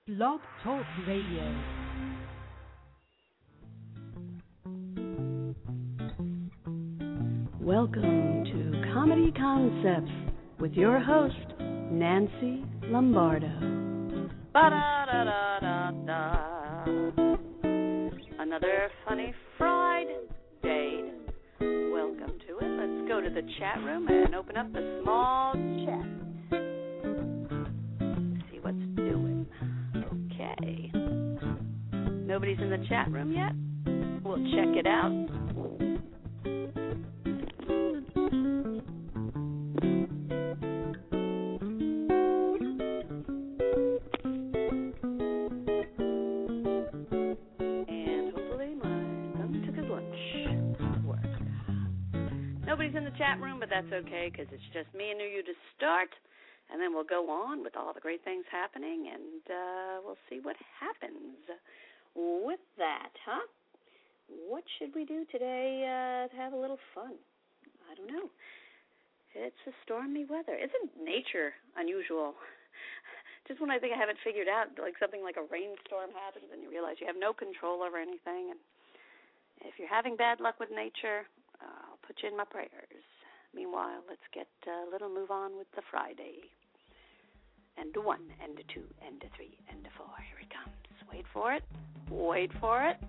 Blog Talk Radio. Welcome to Comedy Concepts with your host, Nancy Lombardo. Ba-da-da-da-da-da. Another funny Friday. Welcome to it. Let's go to the chat room and open up the small chat. See what's doing. Okay. Nobody's in the chat room yet? We'll check it out. Chat room, but that's okay because it's just me and you to start, and then we'll go on with all the great things happening, and we'll see what happens with that, huh? What should we do today to have a little fun? I don't know. It's a stormy weather. Isn't nature unusual? Just when I think I have it figured out, like something like a rainstorm happens, and you realize you have no control over anything, and if you're having bad luck with nature, I'll put you in my prayers. Meanwhile, let's get a little move on with the Friday. And a 1, and a 2, and a 3, and a 4. Here it comes. Wait for it. Wait for it.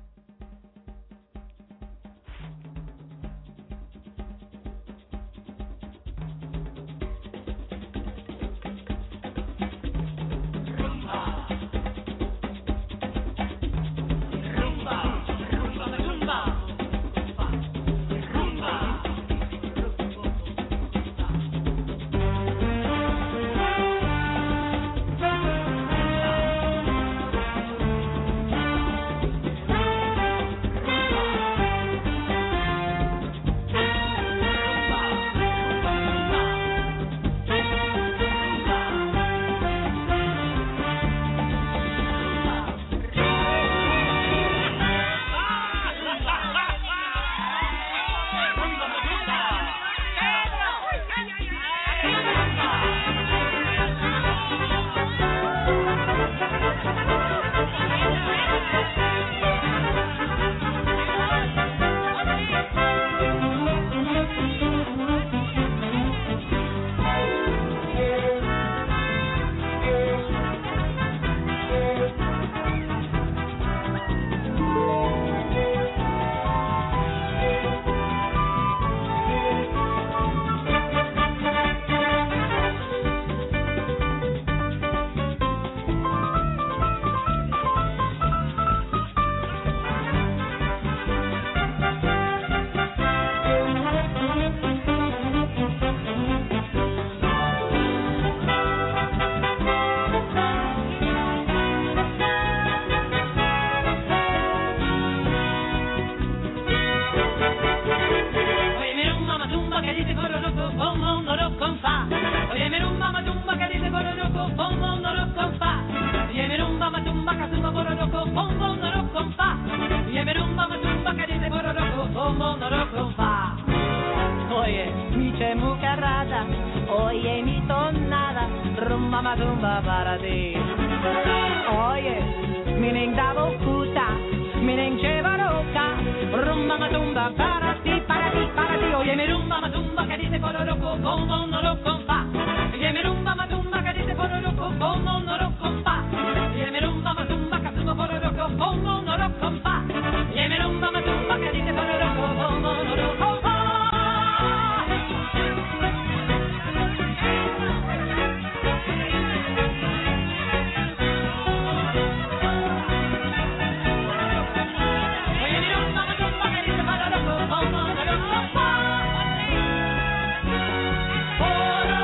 Oh,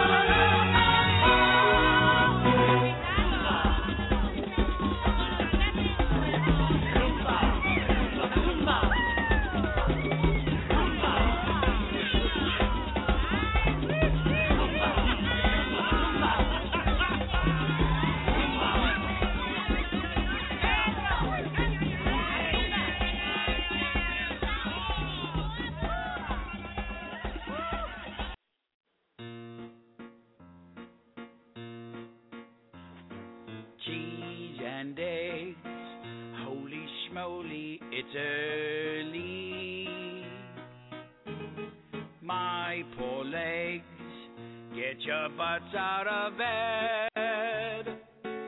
it's early. My poor legs, get your butts out of bed.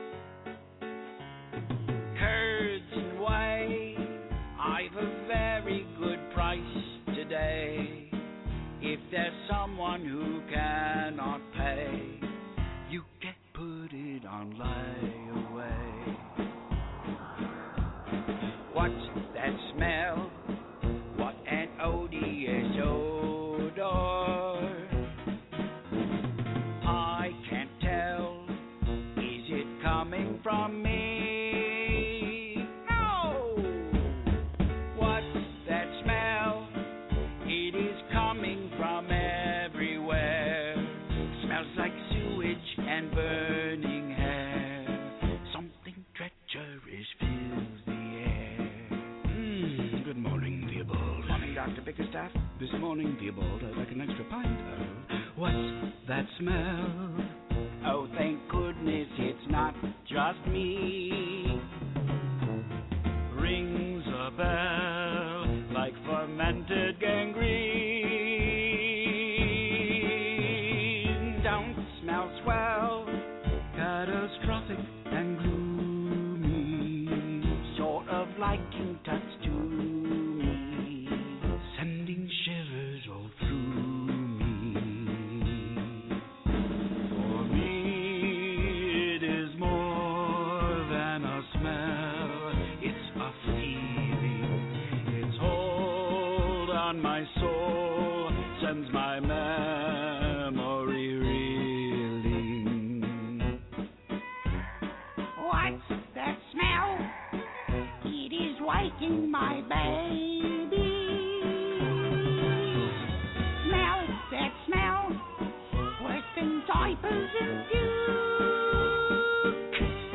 Curds and whey, I've a very good price today. If there's someone who cannot pay, you can put it on layaway. What's that smell? What an odious odor. I can't tell. Is it coming from me? No! What's that smell? It is coming from everywhere. Smells like sewage and burning hair. Something treacherous fills the air. Good morning, Theobald. Morning, Dr. Bickerstaff. This morning, Theobald, I'd like an extra pint of... What's that smell? Oh, thank goodness it's not just me. Rings a bell like fermented gangrene. Don't smell swell, catastrophic and gloomy. Sort of like you touched to me, sending shivers all through me. For me, it is more than a smell. It's a feeling. Its hold on my soul sends my memory reeling. What's that smell? It is waking my baby. Smell that smell, worse than diapers and puke.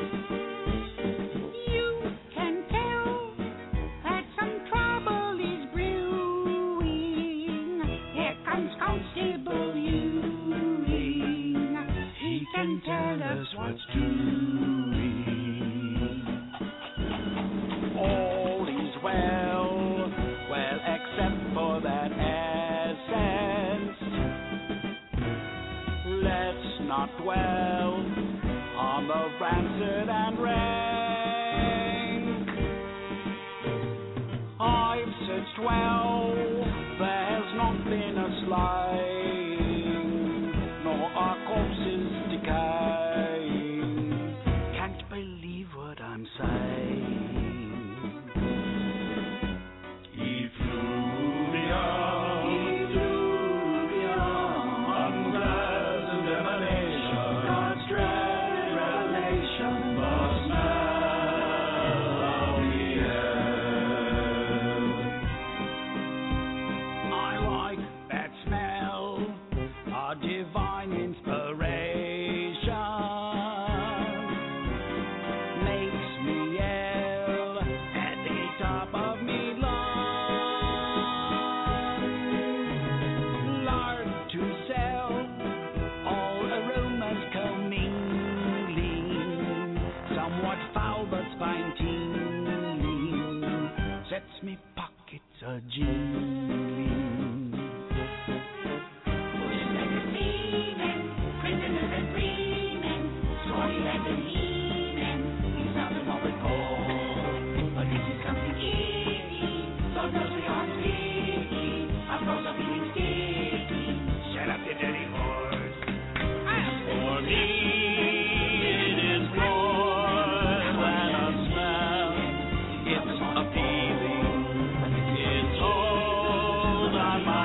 You can tell that some trouble is brewing. Here comes Constable Ewing. He can tell us what's doing. All is well, well, except for that essence. Let's not dwell on the rancid and rank. I've searched well, there's not been a slaying, nor are corpses decaying. Can't believe what I'm saying. Unpleasant emanation, God's dread revelation, the smell of the air. I like that smell, a divine inspiration. Makes me yell at the top of me lungs. Lard to sell, all aromas commingling, somewhat foul but fine tingling, sets me pockets a-jingling. Pushing like a seaman, prisoners and freemen, sorry like a he-man, you sound more recall. But this is something easy, so knows we aren't sticky, our clothes are feeling sticky. Shut up, you dirty horse. For me, it is more than a smell. It's a feeling. It's hold on my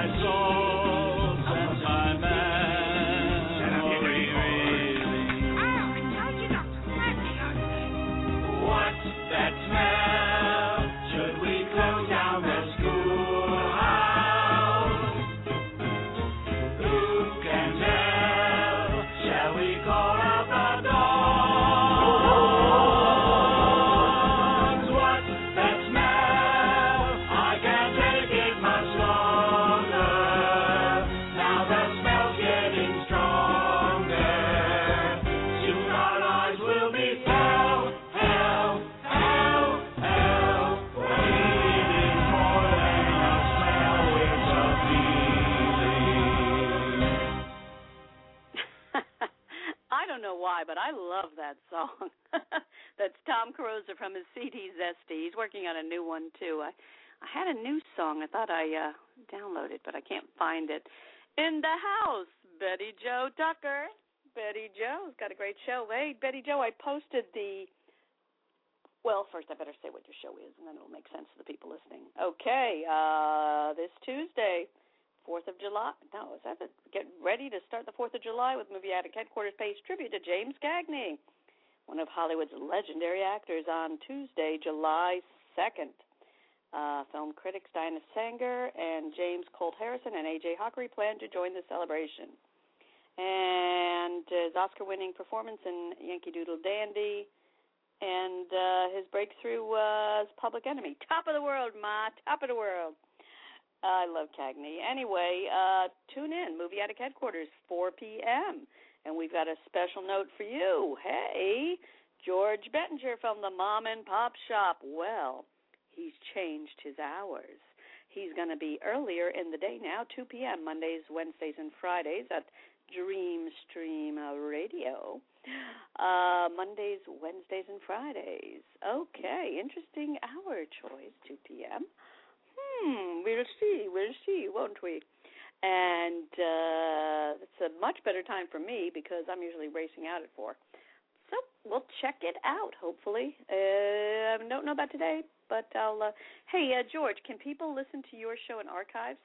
that song. That's Tom Carosa from his CD Zesty. He's working on a new one, too. I had a new song I thought I downloaded, but I can't find it. In the house, Betty Jo Tucker. Betty Jo's got a great show. Hey, Betty Jo, I posted well, first I better say what your show is, and then it'll make sense to the people listening. Okay, this Tuesday, 4th of July. No, is that it? Get ready to start the 4th of July with Movie Addict Headquarters pays tribute to James Cagney, one of Hollywood's legendary actors, on Tuesday, July 2nd. Film critics Dinah Sanger and James Colt Harrison and A.J. Hockery plan to join the celebration. And his Oscar-winning performance in Yankee Doodle Dandy, and his breakthrough as Public Enemy. Top of the world, Ma, top of the world. I love Cagney. Anyway, tune in, Movie Addict Headquarters, 4 p.m., and we've got a special note for you. Hey, George Bettinger from the Mom and Pop Shop. Well, he's changed his hours. He's going to be earlier in the day now, 2 p.m., Mondays, Wednesdays, and Fridays at Dream Stream Radio. Mondays, Wednesdays, and Fridays. Okay, interesting hour choice, 2 p.m. We'll see, won't we? And it's a much better time for me because I'm usually racing out at 4. So we'll check it out, hopefully. I don't know about today, but I'll... Hey, George, can people listen to your show in archives?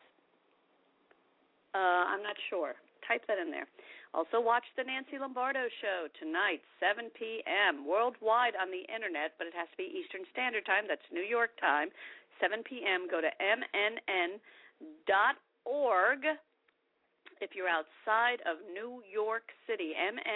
I'm not sure. Type that in there. Also, watch the Nancy Lombardo Show tonight, 7 p.m., worldwide on the Internet, but it has to be Eastern Standard Time. That's New York time, 7 p.m. Go to mnn.org if you're outside of New York City,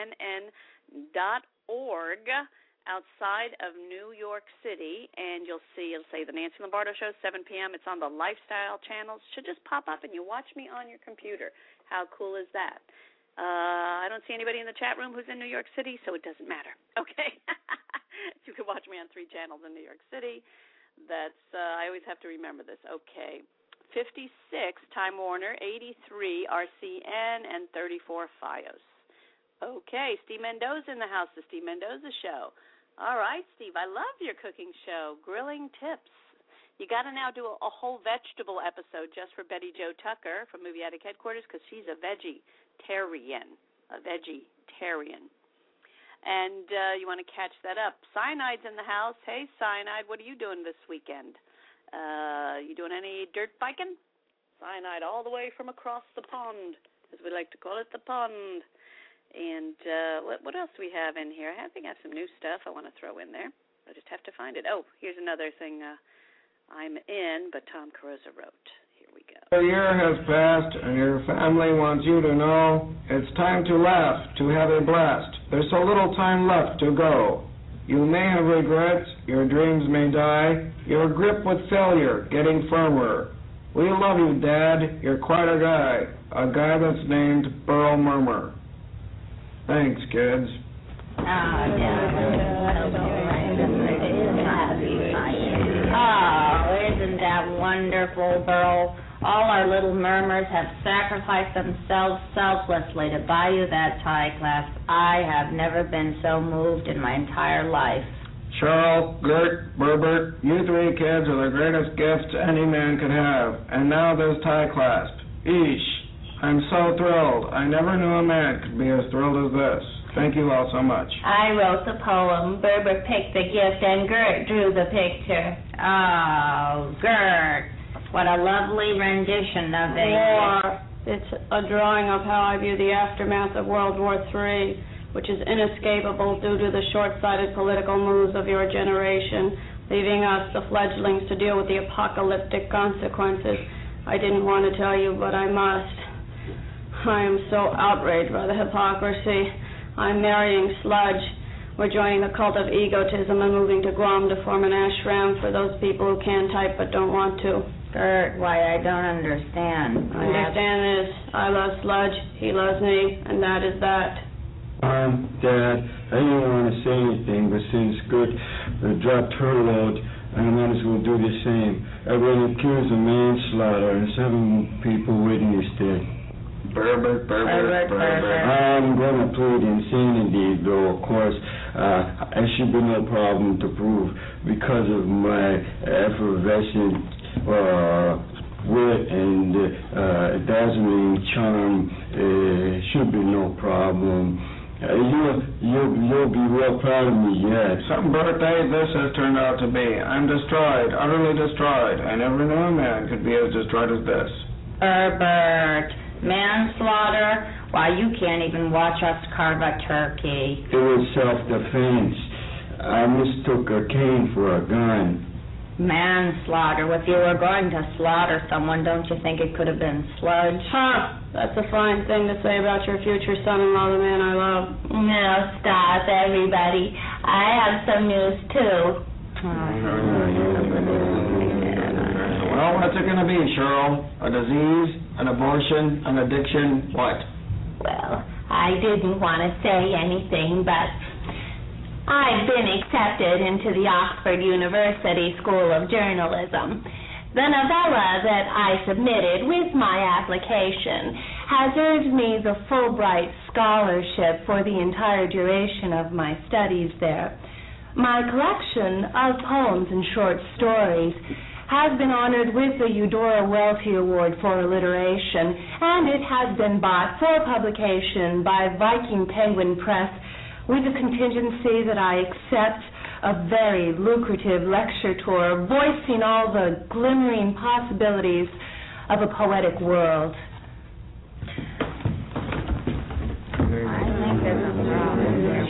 mnn.org, outside of New York City, and it'll say the Nancy Lombardo Show, 7 p.m. It's on the Lifestyle channels. Should just pop up and you watch me on your computer. How cool is that? I don't see anybody in the chat room who's in New York City, so it doesn't matter. Okay? You can watch me on 3 channels in New York City. That's I always have to remember this. Okay. 56 Time Warner, 83 RCN, and 34 FiOS. Okay, Steve Mendoza in the house, the Steve Mendoza Show. All right, Steve, I love your cooking show, Grilling Tips. You got to now do a whole vegetable episode just for Betty Jo Tucker from Movie Addict Headquarters because she's a vegetarian. And you want to catch that up. Cyanide's in the house. Hey, Cyanide, what are you doing this weekend? You doing any dirt biking? Cyanide all the way from across the pond, as we like to call it, the pond. And what else do we have in here? I think I have some new stuff I want to throw in there. I just have to find it. Oh, here's another thing I'm in, but Tom Carosa wrote. Here we go. A year has passed, and your family wants you to know it's time to laugh, to have a blast. There's so little time left to go. You may have regrets, your dreams may die, your grip with failure getting firmer. We love you, Dad. You're quite a guy that's named Burl Murmur. Thanks, kids. Oh, isn't that wonderful, Burl? All our little murmurs have sacrificed themselves selflessly to buy you that tie clasp. I have never been so moved in my entire life. Charles, Gert, Berbert, you 3 kids are the greatest gifts any man could have. And now this tie clasp. Eesh. I'm so thrilled. I never knew a man could be as thrilled as this. Thank you all so much. I wrote the poem, Berber picked the gift, and Gert drew the picture. Oh, Gert, what a lovely rendition of the war. It's a drawing of how I view the aftermath of World War III, which is inescapable due to the short-sighted political moves of your generation, leaving us, the fledglings, to deal with the apocalyptic consequences. I didn't want to tell you, but I must. I am so outraged by the hypocrisy. I'm marrying Sludge. We're joining the cult of egotism and moving to Guam to form an ashram for those people who can type but don't want to. Gert, why, I don't understand. I understand this. I love Sludge. He loves me, and that is that. Dad, I didn't want to say anything, but since Gert dropped her load, I might as well do the same. I've been accused of manslaughter and 7 people witnessed it. Berbert. I'm going to plead insanity, though, of course. It should be no problem to prove because of my effervescent wit and dazzling charm. Should be no problem. You'll be real proud of me yet. Some birthday this has turned out to be. I'm destroyed, utterly destroyed. I never knew a man could be as destroyed as this. Herbert, manslaughter? Why, you can't even watch us carve a turkey. It was self-defense. I mistook a cane for a gun. Manslaughter. If you were going to slaughter someone, don't you think it could have been sludge? Huh. That's a fine thing to say about your future son-in-law, the man I love. No, stop, everybody. I have some news, too. Well, what's it going to be, Cheryl? A disease? An abortion? An addiction? What? Well, I didn't want to say anything, but I've been accepted into the Oxford University School of Journalism. The novella that I submitted with my application has earned me the Fulbright Scholarship for the entire duration of my studies there. My collection of poems and short stories has been honored with the Eudora Welty Award for Alliteration, and it has been bought for publication by Viking Penguin Press with the contingency that I accept a very lucrative lecture tour voicing all the glimmering possibilities of a poetic world. I think there's a problem there.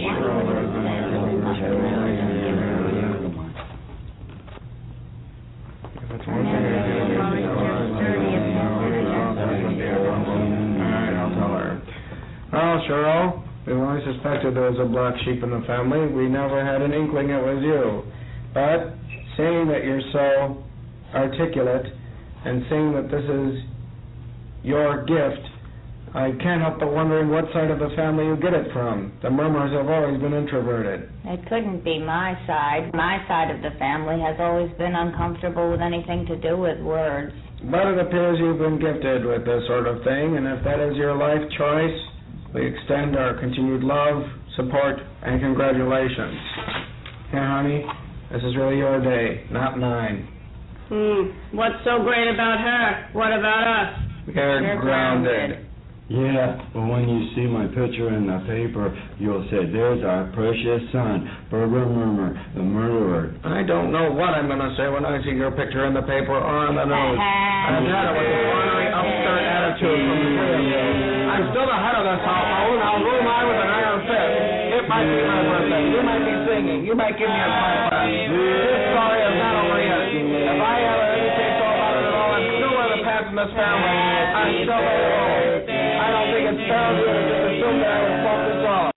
I'll tell her. Well, Cheryl, we only suspected there was a black sheep in the family. We never had an inkling it was you. But seeing that you're so articulate and seeing that this is your gift, I can't help but wondering what side of the family you get it from. The Murmurs have always been introverted. It couldn't be my side. My side of the family has always been uncomfortable with anything to do with words. But it appears you've been gifted with this sort of thing, and if that is your life choice, we extend our continued love, support, and congratulations. Here, honey, this is really your day, not mine. What's so great about her? What about us? We're grounded. Yeah, but when you see my picture in the paper, you'll say, there's our precious son, Berber Murmur, the murderer. I don't know what I'm going to say when I see your picture in the paper or on the news. I've had it with a ornery, upstart attitude from the three of you. I'm still the head of this household. I'll rule mine with an iron fist. It might be my birthday. You might be singing. You might give me a compliment. This story is not over yet. If I have anything to about it at all, I'm still wearing the pants in this family. I'm still very old. I don't think it's fair of you to just assume that I would smoke this off.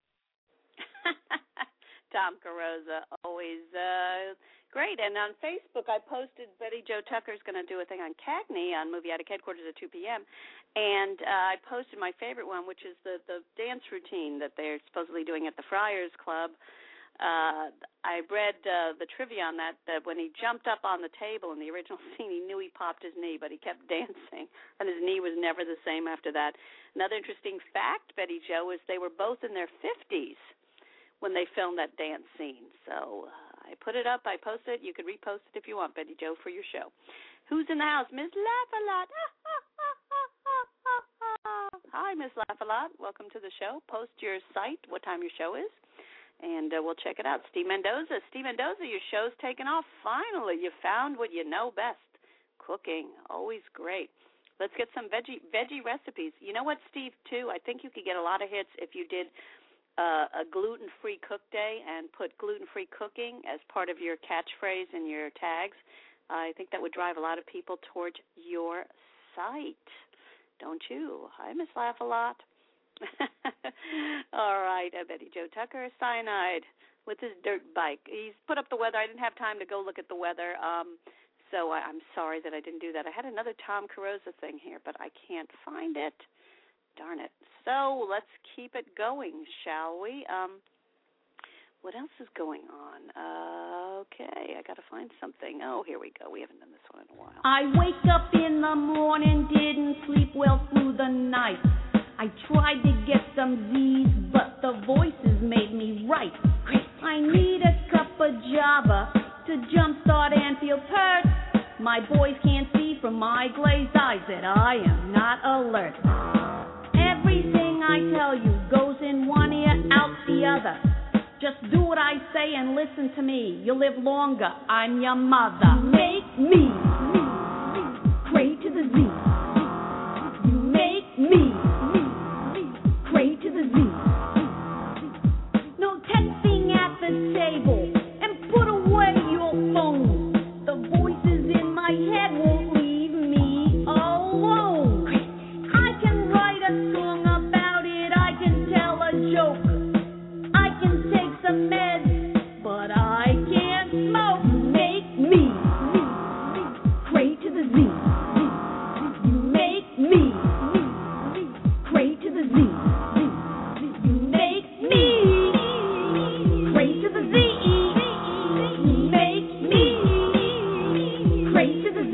Tom Carosa, always great. And on Facebook, I posted Betty Jo Tucker's going to do a thing on Cagney on Movie Attic Headquarters at 2 p.m. And I posted my favorite one, which is the dance routine that they're supposedly doing at the Friars Club. I read the trivia on that when he jumped up on the table in the original scene, he knew he popped his knee, but he kept dancing, and his knee was never the same after that. Another interesting fact, Betty Jo, is they were both in their 50s when they filmed that dance scene. So I put it up, I posted it. You could repost it if you want, Betty Jo, for your show. Who's in the house? Miss Laugh-A-Lot. Hi, Miss Laugh-A-Lot. Welcome to the show. Post your site, what time your show is, and we'll check it out. Steve Mendoza, your show's taken off. Finally, you found what you know best, cooking. Always great. Let's get some veggie recipes. You know what, Steve, too? I think you could get a lot of hits if you did a gluten-free cook day and put gluten-free cooking as part of your catchphrase and your tags. I think that would drive a lot of people towards your site. Don't you? Hi, Miss Laugh-A-Lot. All right, Betty Jo Tucker, cyanide with his dirt bike. He's put up the weather. I didn't have time to go look at the weather, so I'm sorry that I didn't do that. I had another Tom Carosa thing here, but I can't find it. Darn it. So let's keep it going, shall we? What else is going on? Okay, I got to find something. Oh, here we go. We haven't done this one in a while. I wake up in the morning, didn't sleep well through the night. I tried to get some Z's, but the voices made me write. I need a cup of Java to jumpstart Anfield Perk. My boys can't see from my glazed eyes that I am not alert. Everything I tell you goes in one ear, out the other. Just do what I say and listen to me. You'll live longer. I'm your mother. Make me cray to the Z. You make me cray to the Z. No texting at the table and put away your phone. The voices in my head won't leave me alone. I can write a song about it. I can tell a joke. I can take some meds, but I can't smoke. Make me cray to the Z. You make me cray to the Z. You make me cray to the Z. You make me cray to the Z.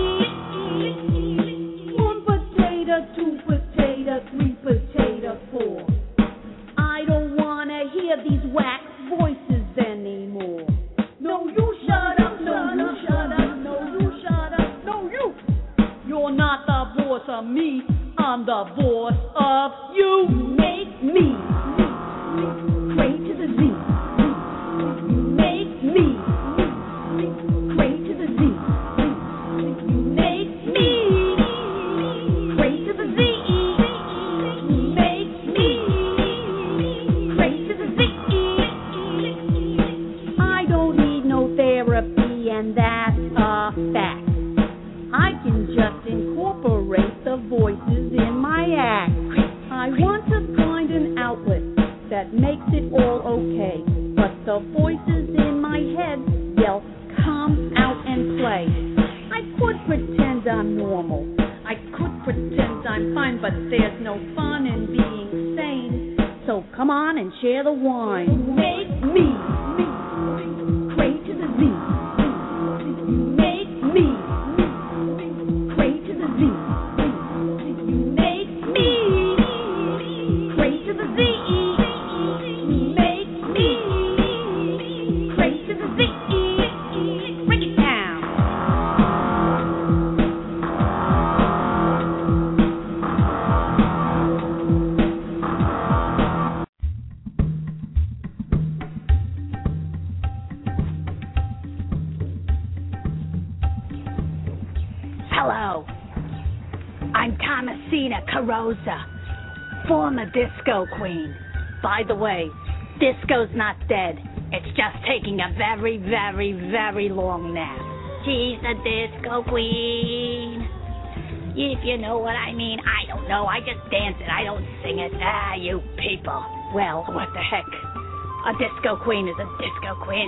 1 potato, 2 potato, 3 potato, 4. I don't wanna hear these whack voices anymore. No, you shut up, no, you shut up, no, you shut up, no, you. You're not the boss of me, I'm the boss of you. Make me cray to the Z. You make me cray to the Z. You make me cray to the Z. You make me cray to the Z. I don't need no therapy, and that's a fact. I can just incorporate the voices in my act. I want to find an outlet that makes it all okay, but the voices in my head yell, come out and play. I could pretend I'm normal, I could pretend I'm fine, but there's no fun in being sane. So come on and share the wine. Make me cray to the Z. You make me cray to the Z. You make me cray to the Z. You make me cray to the Z. Bring it down. Hello, I'm Thomasina Carosa, former disco queen. By the way, disco's not dead. It's just taking a very, very, very long nap. She's a disco queen. If you know what I mean. I don't know. I just dance it. I don't sing it. Ah, you people. Well, what the heck? A disco queen is a disco queen.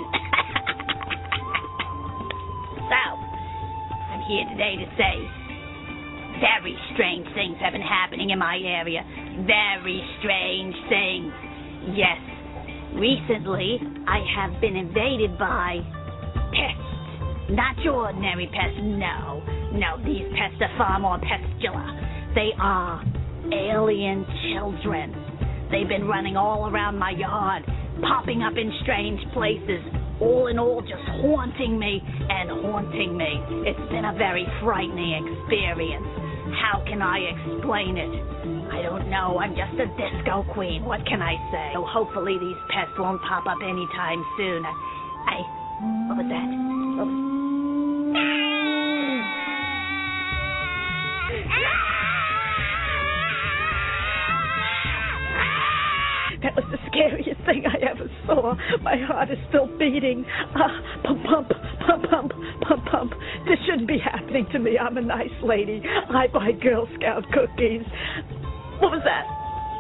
So, I'm here today to say very strange things have been happening in my area. Very strange things. Yes, recently I have been invaded by pests. Not your ordinary pests, no. No, these pests are far more pestular. They are alien children. They've been running all around my yard, popping up in strange places, all in all just haunting me and haunting me. It's been a very frightening experience. How can I explain it? I don't know. I'm just a disco queen. What can I say? So hopefully these pests won't pop up anytime soon. What was that? That was the scariest thing I ever saw. My heart is still beating. Pump, pump, pump, pump, pump, pump. This shouldn't be happening to me. I'm a nice lady. I buy Girl Scout cookies. What was that?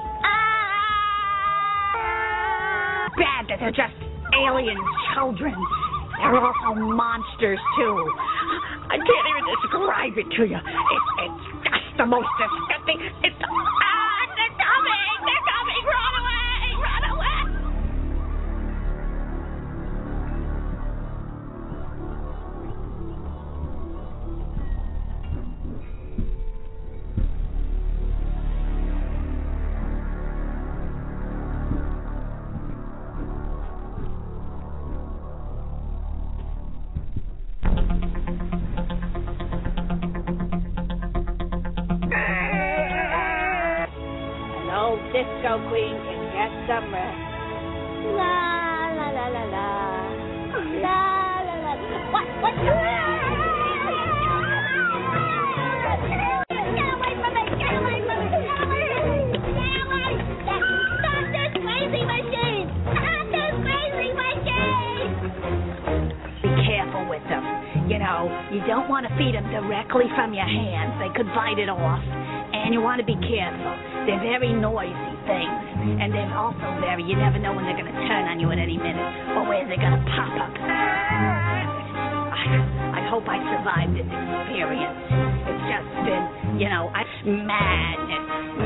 Bad that they're just alien children. They're also monsters, too. I can't even describe it to you. It's just the most disgusting. They're coming! They're coming! Run away! Run away! go, Queen, and get some rest. La la la la la. La la la. What? Get away from me! Get away from me! Get away! Stay away! Stop this crazy machine! Stop this crazy machine! Be careful with them. You know, you don't want to feed them directly from your hands. They could bite it off. And you want to be careful. They're very noisy things. And they're also you never know when they're going to turn on you at any minute or where they're going to pop up. I hope I survived this experience. It's just been, madness.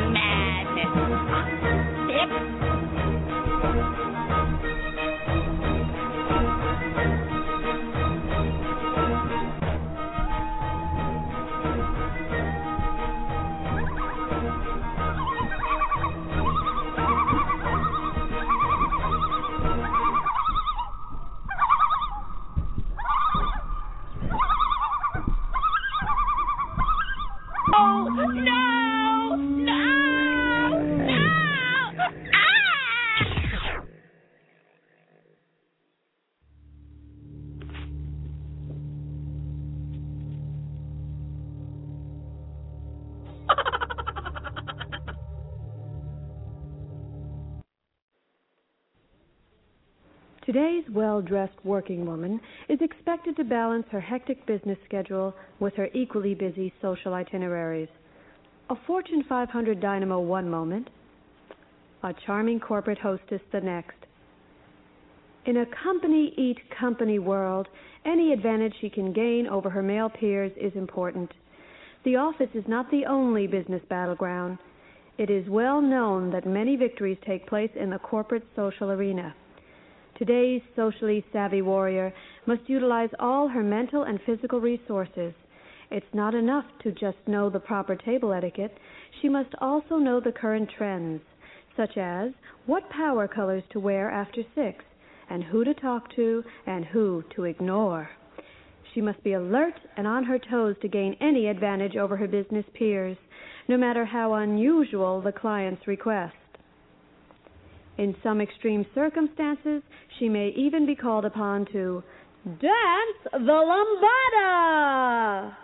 Today's well-dressed working woman is expected to balance her hectic business schedule with her equally busy social itineraries. A Fortune 500 dynamo one moment, a charming corporate hostess the next. In a company-eat-company world, any advantage she can gain over her male peers is important. The office is not the only business battleground. It is well known that many victories take place in the corporate social arena. Today's socially savvy warrior must utilize all her mental and physical resources. It's not enough to just know the proper table etiquette. She must also know the current trends, such as what power colors to wear after 6, and who to talk to and who to ignore. She must be alert and on her toes to gain any advantage over her business peers, no matter how unusual the client's request. In some extreme circumstances, she may even be called upon to dance the lambada.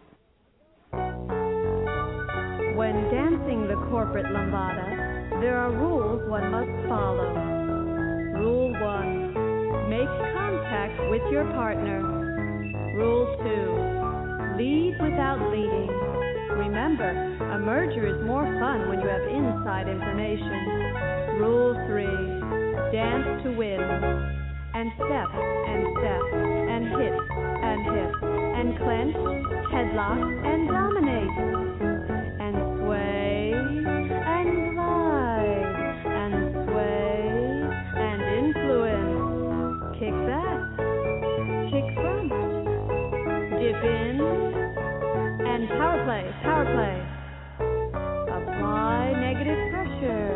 When dancing the corporate lambada, there are rules one must follow. Rule 1, make contact with your partner. Rule 2, lead without leading. Remember, a merger is more fun when you have inside information. Rule 3, dance to win, and step, and hit, and clench, headlock, and dominate, and sway, and glide, and sway, and influence, kick back, kick front, dip in, and power play, apply negative pressure.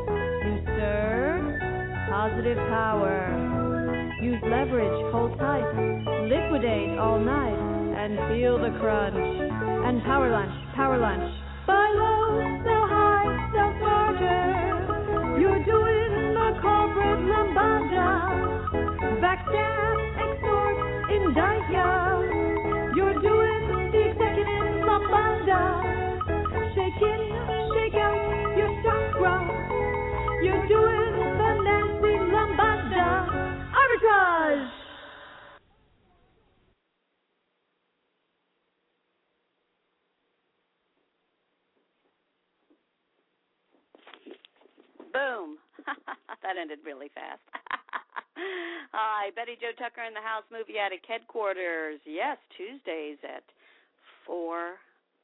Positive power. Use leverage, hold tight, liquidate all night, and feel the crunch. And power lunch. Buy low, sell high, sell smarter. You're doing the corporate lambada. Backstab, extort, indict ya. You're doing the executive lambada. Shake in, shake out your chakra. You're doing the Nancy Lambada arbitrage. Boom. That ended really fast. Hi, Betty Jo Tucker in the House Movie Attic headquarters. Yes, Tuesdays at 4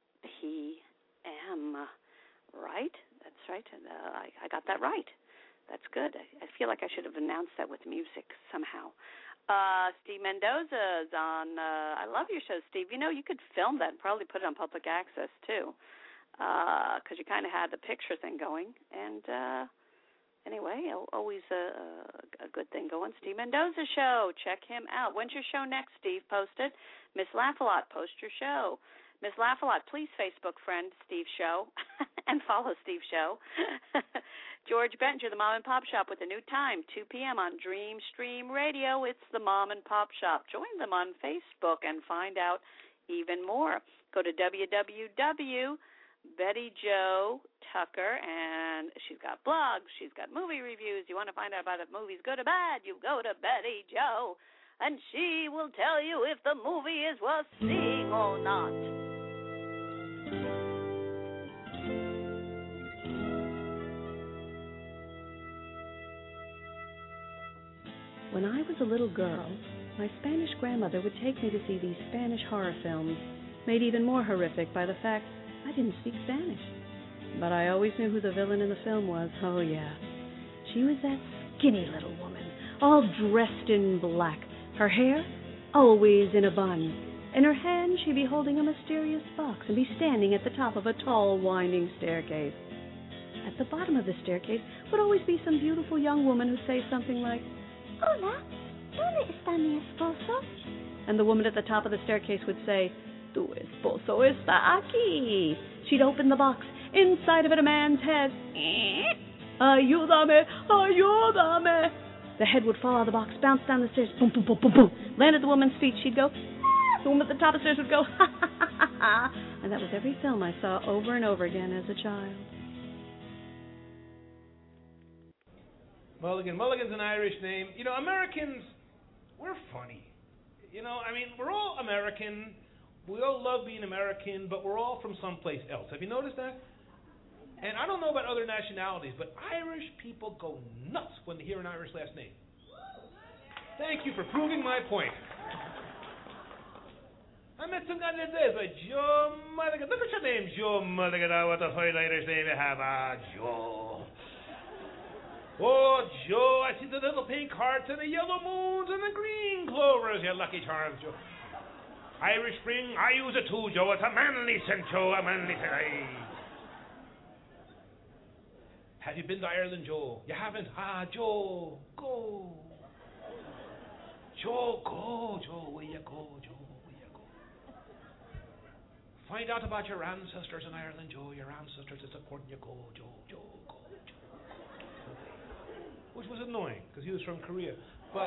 p.m. Right? That's right. I got that right. That's good. I feel like I should have announced that with music somehow. Steve Mendoza's on. I love your show, Steve. You could film that and probably put it on public access, too, because you kind of had the picture thing going. And anyway, always a good thing going. Steve Mendoza show. Check him out. When's your show next, Steve? Post it. Miss Laugh-A-Lot, post your show. Ms. Laugh-A-Lot, please Facebook friend Steve Show and follow Steve Show. George Bettinger, the Mom and Pop Shop, with a new time, 2 p.m. on Dreamstream Radio. It's the Mom and Pop Shop. Join them on Facebook and find out even more. Go to Betty Jo Tucker, and she's got blogs, she's got movie reviews. You want to find out about if movies good or bad, you go to Betty Jo, and she will tell you if the movie is worth seeing or not. When I was a little girl, my Spanish grandmother would take me to see these Spanish horror films, made even more horrific by the fact I didn't speak Spanish. But I always knew who the villain in the film was. Oh, yeah. She was that skinny little woman, all dressed in black. Her hair, always in a bun. In her hand, she'd be holding a mysterious box and be standing at the top of a tall, winding staircase. At the bottom of the staircase would always be some beautiful young woman who'd say something like, "Hola, ¿dónde está mi esposo?" And the woman at the top of the staircase would say, "Tu esposo está aquí." She'd open the box. Inside of it, a man's head. Ayúdame, ayúdame. The head would fall out of the box, bounce down the stairs, boom, boom, boom, boom, boom, land at the woman's feet. She'd go, ah! The woman at the top of the stairs would go, ha, ha, ha, ha, ha. And that was every film I saw over and over again as a child. Mulligan. Mulligan's an Irish name. You know, Americans, we're funny. You know, I mean, we're all American. We all love being American, but we're all from someplace else. Have you noticed that? And I don't know about other nationalities, but Irish people go nuts when they hear an Irish last name. Thank you for proving my point. I met some guy the other day, but Joe Mulligan. Look at your name, Joe Mulligan. Oh, what a fine Irish name you have. Ah, Joe. Oh, Joe, I see the little pink hearts and the yellow moons and the green clovers. You lucky charms, Joe. Irish Spring, I use it too, Joe. It's a manly scent, Joe, a manly scent. Aye. Have you been to Ireland, Joe? You haven't? Ah, Joe, go. Joe, go. Joe, where you go, Joe, where you go? Find out about your ancestors in Ireland, Joe. Your ancestors is important. You go, Joe, Joe, go, Joe. Which was annoying, because he was from Korea. But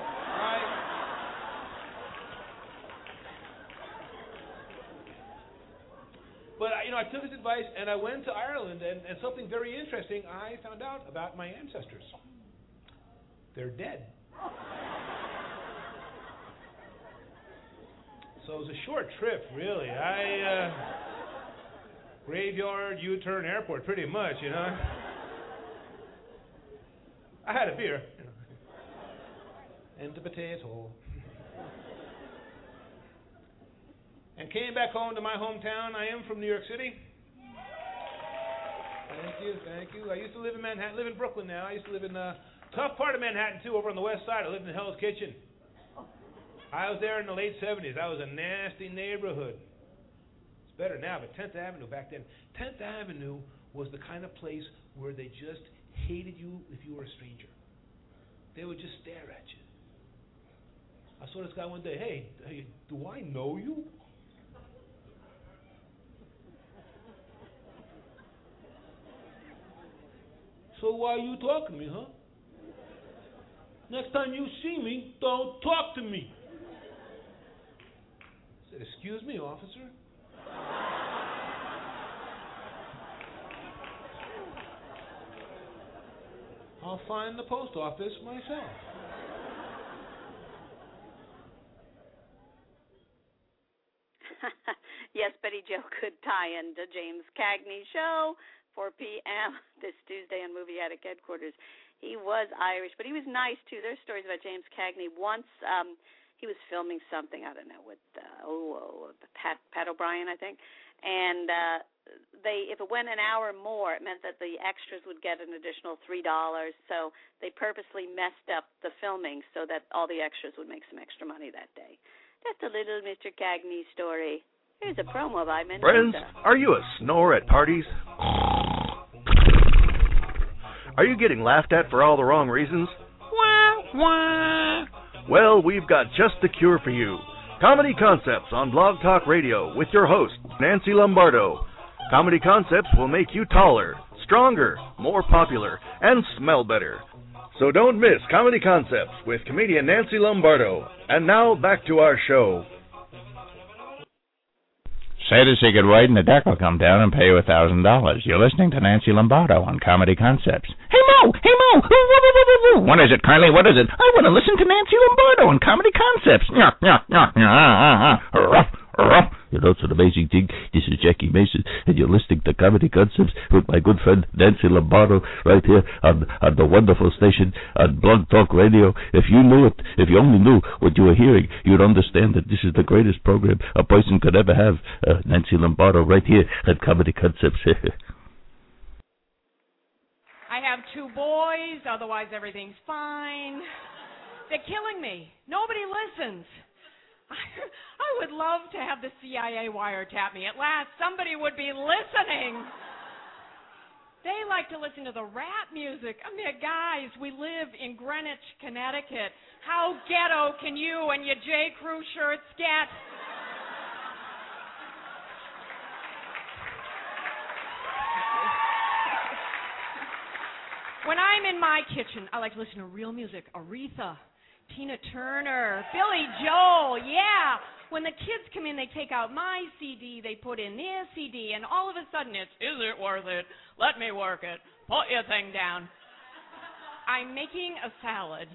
I took his advice, and I went to Ireland, and something very interesting I found out about my ancestors. They're dead. So it was a short trip, really. Graveyard, U-turn, airport, pretty much, you know. I had a beer, you know. And a potato. And came back home to my hometown. I am from New York City. Thank you. I used to live in Manhattan, live in Brooklyn now. I used to live in a tough part of Manhattan, too, over on the west side. I lived in Hell's Kitchen. I was there in the late 70s. That was a nasty neighborhood. It's better now, but 10th Avenue back then. 10th Avenue was the kind of place where they just hated you if you were a stranger. They would just stare at you. I saw this guy one day. Hey, do I know you? So why are you talking to me, huh? Next time you see me, don't talk to me. I said, excuse me, officer? I'll find the post office myself. Yes, Betty Jo could tie into James Cagney's show, 4 p.m. this Tuesday on Movie Attic Headquarters. He was Irish, but he was nice, too. There's stories about James Cagney. Once he was filming something, I don't know, with Pat O'Brien, I think. And if it went an hour more, it meant that the extras would get an additional $3. So they purposely messed up the filming so that all the extras would make some extra money that day. Just a little Mr. Cagney story. Here's a promo by Mendoza. Friends, are you a snorer at parties? Are you getting laughed at for all the wrong reasons? Wah, wah. Well, we've got just the cure for you. Comedy Concepts on Blog Talk Radio with your host, Nancy Lombardo. Comedy Concepts will make you taller, stronger, more popular, and smell better. So don't miss Comedy Concepts with comedian Nancy Lombardo. And now, back to our show. Say the secret word and the deck will come down and pay you $1,000. You're listening to Nancy Lombardo on Comedy Concepts. Hey, Mo! Hey, Mo! What is it, Carly? What is it? I want to listen to Nancy Lombardo on Comedy Concepts. You know, it's an amazing thing. This is Jackie Mason, and you're listening to Comedy Concepts with my good friend Nancy Lombardo right here on the wonderful station on Blog Talk Radio. If you knew it, if you only knew what you were hearing, you'd understand that this is the greatest program a person could ever have. Nancy Lombardo right here at Comedy Concepts. I have 2 boys, otherwise everything's fine. They're killing me. Nobody listens. I would love to have the CIA wiretap me. At last, somebody would be listening. They like to listen to the rap music. I mean, guys, we live in Greenwich, Connecticut. How ghetto can you and your J. Crew shirts get? When I'm in my kitchen, I like to listen to real music. Aretha, Tina Turner, Billy Joel, yeah. When the kids come in, they take out my CD, they put in their CD, and all of a sudden it's, is it worth it? Let me work it. Put your thing down. I'm making a salad.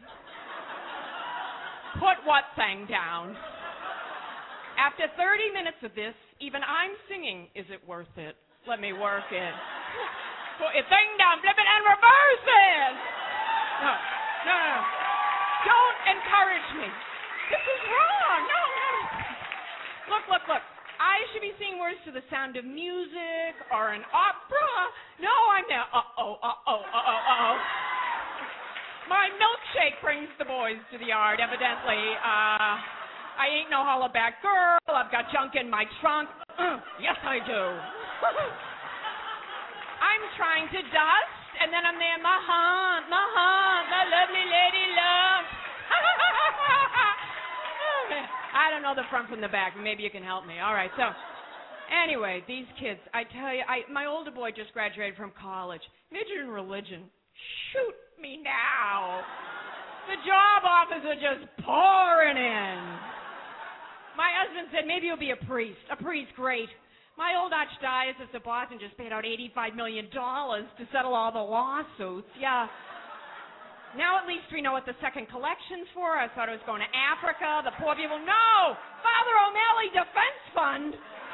Put what thing down? After 30 minutes of this, even I'm singing, is it worth it? Let me work it. Put your thing down, flip it, and reverse it. No. Don't encourage me. This is wrong. No. Look. I should be singing words to the sound of music or an opera. No, I'm now. Uh-oh. My milkshake brings the boys to the yard, evidently. I ain't no hollaback girl. I've got junk in my trunk. Yes, I do. I'm trying to dust, and then I'm there, my hunt, my lovely lady love. I don't know the front from the back. Maybe you can help me. All right, so anyway, these kids, I tell you, my older boy just graduated from college, majored in religion. Shoot me now. The job offers are just pouring in. My husband said maybe you'll be a priest. A priest, great. My old archdiocese of Boston just paid out $85 million to settle all the lawsuits. Yeah. Now at least we know what the second collection's for. I thought it was going to Africa, the poor people. No! Father O'Malley Defense Fund!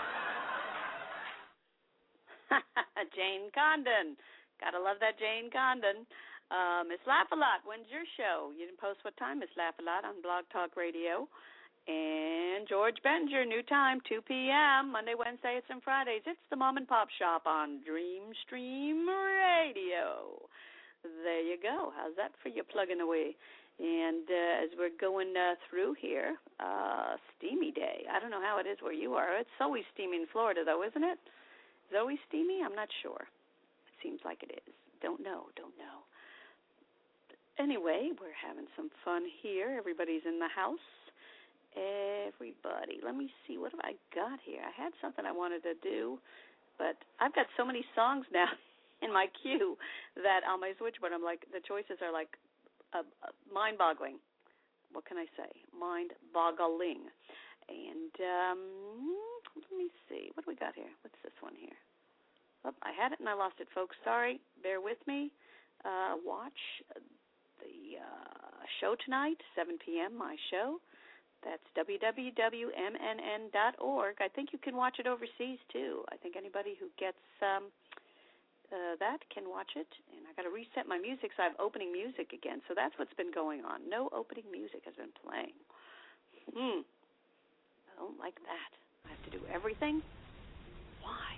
Jane Condon. Gotta love that Jane Condon. Miss Laugh-A-Lot, when's your show? You didn't post what time, Miss Laugh-A-Lot, on Blog Talk Radio. And George Benger, new time, 2 p.m., Monday, Wednesdays, and Fridays. It's the Mom and Pop Shop on Dreamstream Radio. There you go. How's that for you plugging away? And as we're going through here, steamy day. I don't know how it is where you are. It's always steamy in Florida, though, isn't it? Is it always steamy? I'm not sure. It seems like it is. Don't know. But anyway, we're having some fun here. Everybody's in the house. Everybody. Let me see. What have I got here? I had something I wanted to do, but I've got so many songs now in my queue that on my switchboard, I'm like, the choices are like mind-boggling. What can I say? Mind-boggling. And let me see. What do we got here? What's this one here? Oh, I had it and I lost it, folks. Sorry. Bear with me. Watch the show tonight, 7 p.m., my show. That's www.mnn.org. I think you can watch it overseas, too. I think anybody who gets that can watch it. And I got to reset my music, so I have opening music again. So that's what's been going on. No opening music has been playing. I don't like that. I have to do everything? Why?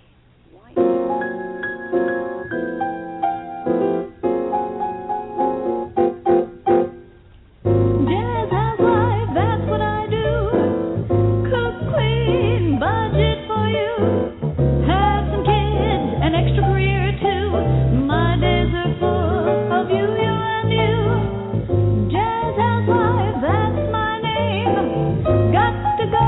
Got to go.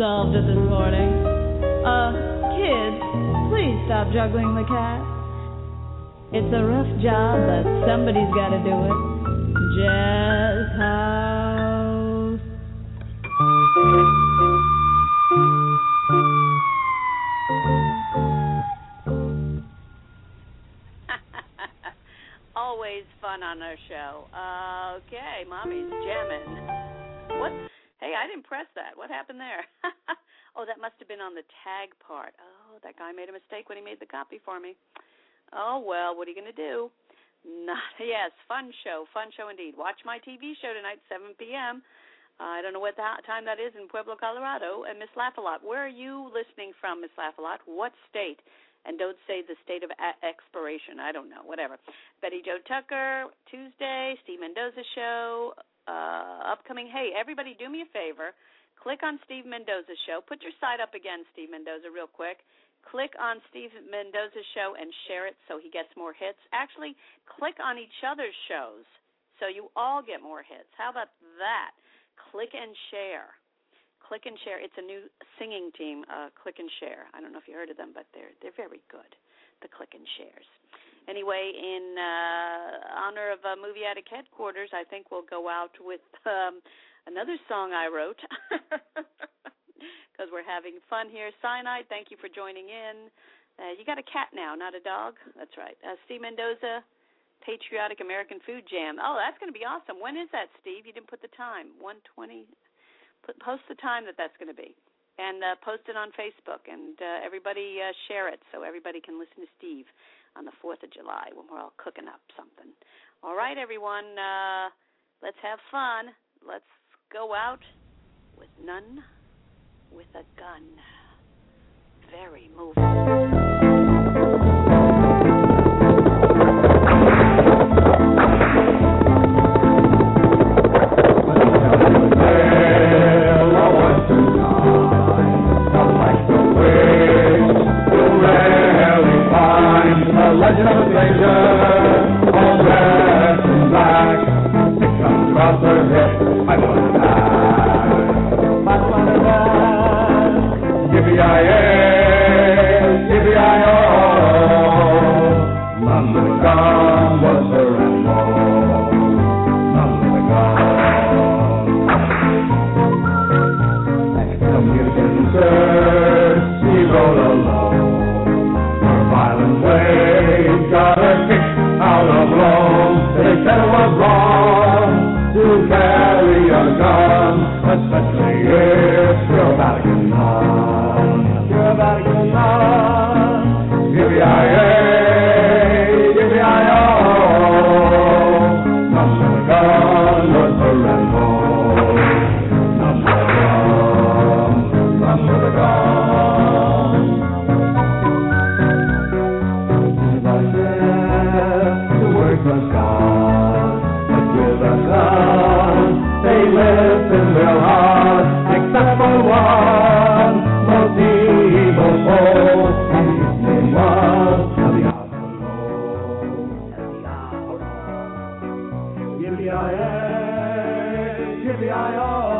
solved it this morning. Kids, please stop juggling the cat. It's a rough job, but somebody's got to do it. Jazz House. Always fun on our show. Okay, Mommy's jamming. What? Hey, I didn't press that. What happened there? Oh, that must have been on the tag part. Oh, that guy made a mistake when he made the copy for me. Oh, well, what are you going to do? Yes, fun show indeed. Watch my TV show tonight, 7 p.m. I don't know what time that is in Pueblo, Colorado. And Miss Laugh-A-Lot, where are you listening from, Miss Laugh-A-Lot? What state? And don't say the state of expiration. I don't know, whatever. Betty Jo Tucker, Tuesday, Steve Mendoza show, upcoming. Hey, everybody, do me a favor. Click on Steve Mendoza's show. Put your site up again, Steve Mendoza, real quick. Click on Steve Mendoza's show and share it so he gets more hits. Actually, click on each other's shows so you all get more hits. How about that? Click and share. Click and Share. It's a new singing team, Click and Share. I don't know if you heard of them, but they're very good, the Click and Shares. Anyway, in honor of Movie Addict Headquarters, I think we'll go out with another song I wrote because we're having fun here. Cyanide, thank you for joining in. You got a cat now, not a dog? That's right. Steve Mendoza, Patriotic American Food Jam. Oh, that's going to be awesome. When is that, Steve? You didn't put the time. 1:20. Post the time that's going to be, and post it on Facebook, and everybody share it so everybody can listen to Steve on the 4th of July when we're all cooking up something. All right, everyone, let's have fun. Let's go out with None with a Gun. Very moving. Legend of a stranger, all dressed in black, six guns across her hip, I want to die. Yippee-yi-yay, yippee-yi-oh, none of the gun was her anymore, none of the gun. Some musicians, she rode alone, her violent ways got her kicked out of Rome. They said it was wrong to carry a gun, especially if you're a Vatican nun. You're a Vatican nun. Yippee-yi-yay, yippee-yi-oh, none of the gun was her anymore. None of the gun, none of the gun. Was gone, but with a gun, they lived in their heart, except for one, most evil foe, and his name was El Diablo. Yippee-yi-yay, yippee-yi-oh.